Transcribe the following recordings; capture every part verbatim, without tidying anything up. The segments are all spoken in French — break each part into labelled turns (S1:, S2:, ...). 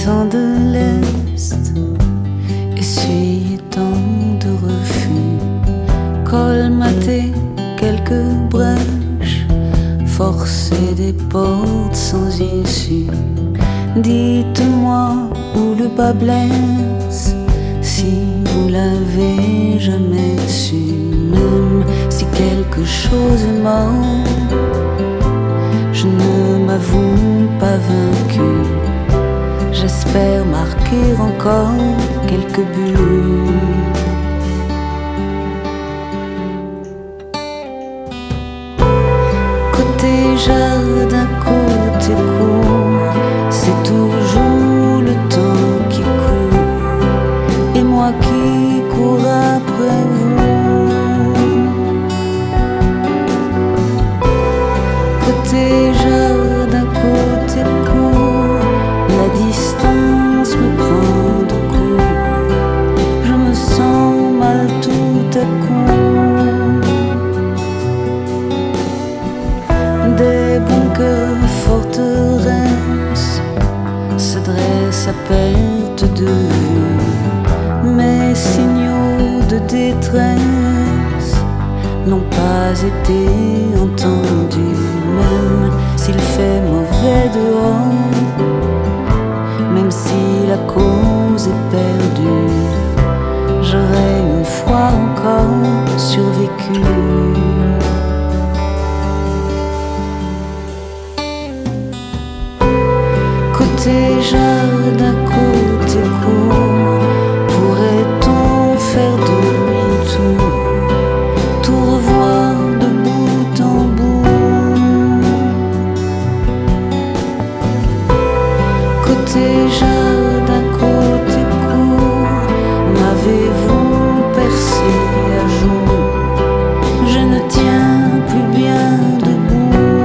S1: tant de lest, essuyer tant de refus, colmater quelques brèches, forcer des portes sans issue. Dites-moi où le bas blesse, si vous l'avez jamais su. Même si quelque chose est mort, je ne m'avoue pas vaincu. J'espère marquer encore quelques buts. Côté jardin, côté cour, c'est toujours le temps qui court, et moi qui cours après vous. Côté jardin, côté cour, la distance me prend de court, je me sens mal tout à coup. Des bunkers forteresses se dressent à perte de vue, mes signaux de détresse n'ont pas été entendus. Même s'il fait mauvais dehors, même si la cause est perdue, j'aurais une fois encore survécu. Côté jardin, côté cour, pourrait-on faire demi-tour, tout revoir de bout en bout? Côté jardin, côté cour, m'avez-vous percé à jour? Je ne tiens plus bien debout.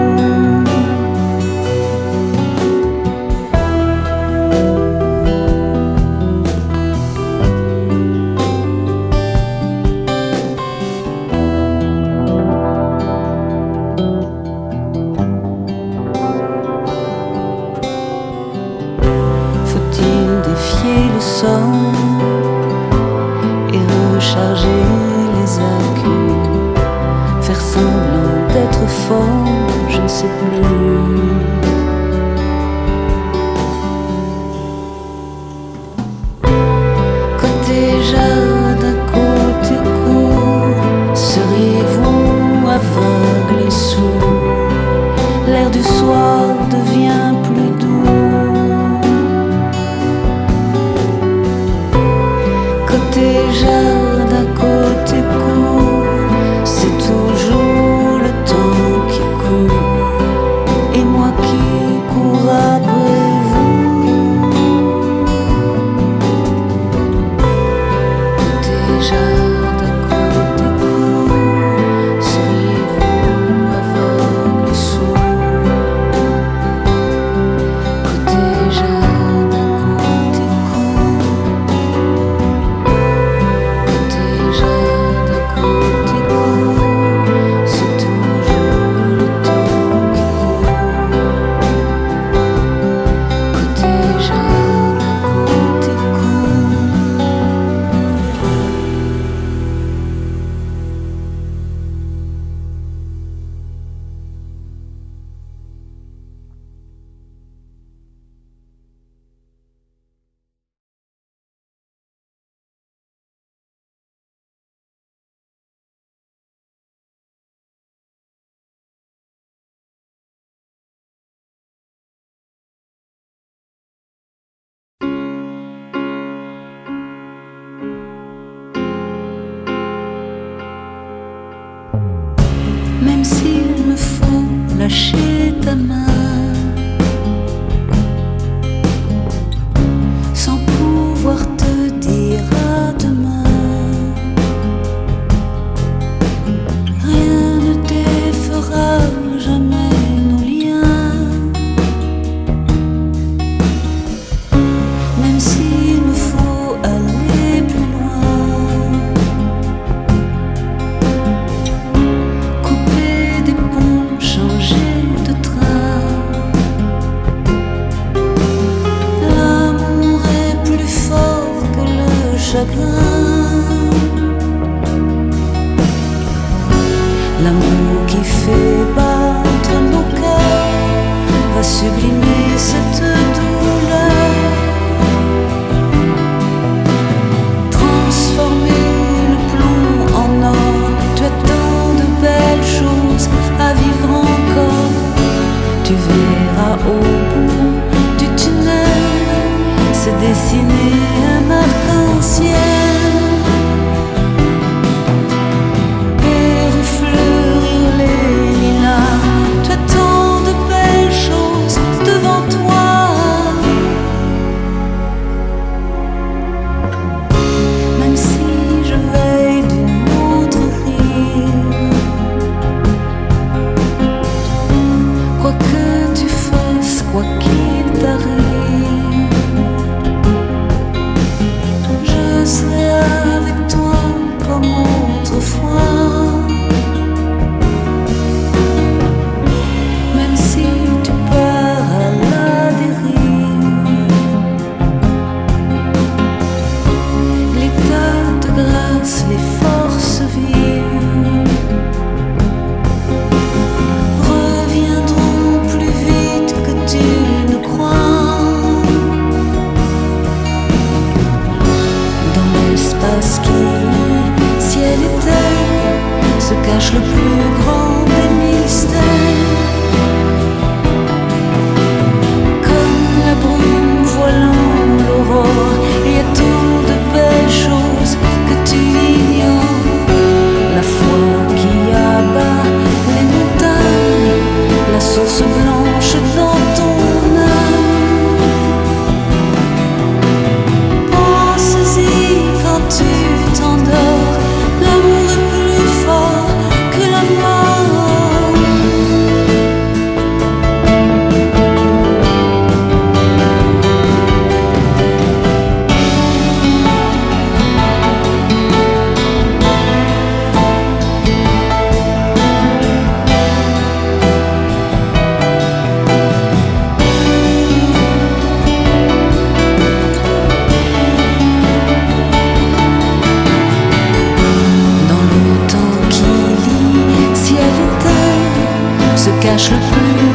S1: Le sort et recharger les accus, faire semblant d'être fort, je ne sais plus. Côté jardin, côté cour, seriez-vous aveugle et sourd? L'air du soir devient plus doux. Côté jardin, côté cour, c'est toujours le temps qui court, et moi qui cours après vous. Côté jardin, côté cour, seriez-vous aveugle et sourd? Côté jardin, côté cour, c'est toujours le temps qui court. Côté jardin, côté cour. Même s'il me faut lâcher ta main, sans pouvoir te dire à demain, rien ne défera jamais nos liens. Même s'il me faut aller plus loin, couper des ponts, changer de train, fois. Même si tu pars à la dérive, l'état de grâce, les forces vives reviendront plus vite que tu ne crois. Dans l'espace qui lie ciel et terre se cache le plus grand des mystères. Comme la brume voilant l'aurore, il y a tout de belles choses que tu ignores. La foi qui abat les montagnes, la source blanche dans ton âme. Pense-y quand tu t'endors, l'amour est plus fort que la mort. Dans le temps qui lie ciel et terre se cache le plus